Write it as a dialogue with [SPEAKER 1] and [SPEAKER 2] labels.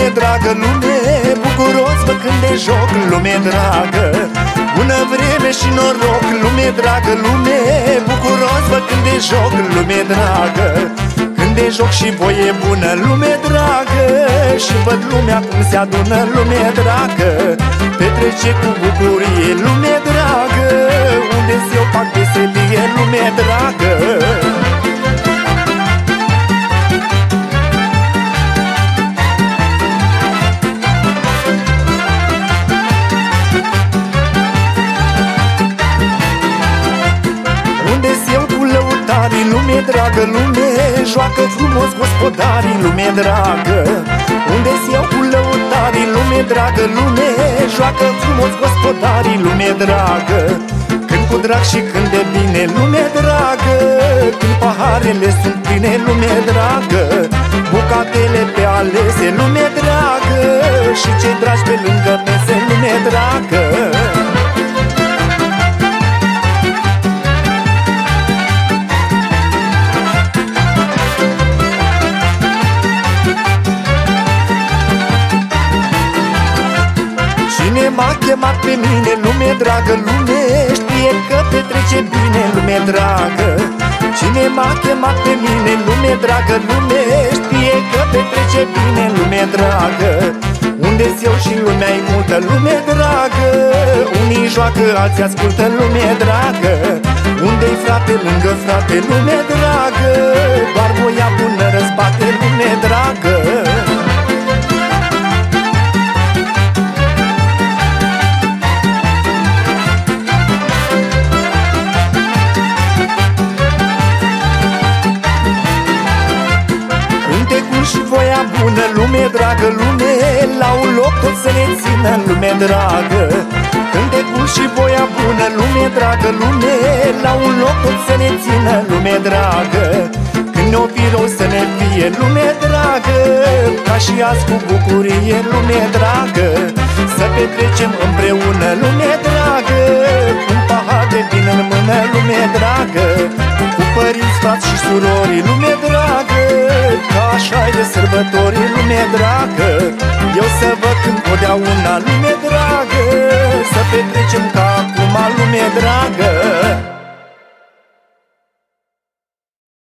[SPEAKER 1] dragă, lume, bucuros vă când de joc, lume dragă. Bună vreme și noroc, lume dragă, lume, bucuros vă când de joc, lume dragă. Când de joc și voie bună, lume dragă, și văd lumea cum se adună, lume dragă. Petrece cu bucurie, lume dragă, unde-s eu fac veselie, lume dragă. Lume dragă, lume, joacă frumos gospodarii, lume dragă. Unde-s eu cu lăutarii, lume dragă, lume, joacă frumos gospodarii, lume dragă. Când cu drag și când de bine, lume dragă, când paharele sunt pline, lume dragă. Bucatele pe alese, lume dragă, și cei dragi pe lângă mese, lume dragă. Cine m-a chemat pe mine, lume dragă, lume, știe că petrece bine, lume dragă. Cine m-a chemat pe mine, lume dragă, lume, știe că petrece bine, lume dragă. Unde-s eu și lumea-i multă, lume dragă, unii joacă, alții ascultă, lume dragă. Unde-i frate lângă frate, lume dragă, doar voia bună răzbate, lume dragă. Și voia bună, lume dragă, lume, la un loc tot să ne țină, lume dragă. Cântecul și voia bună, lume dragă, lume, la un loc tot să ne țină, lume dragă. Când ne-o fi rău să ne fie, lume dragă, ca și azi cu bucurie, lume dragă. Să petrecem împreună, lume dragă, cu un pahar de vin în mână, lume dragă. Cu părinți, frați și surori, lume dragă, ca așa-i de sărbători, lume dragă. Eu să vă cânt totdeauna, lume dragă, să petrecem ca acum, lume dragă.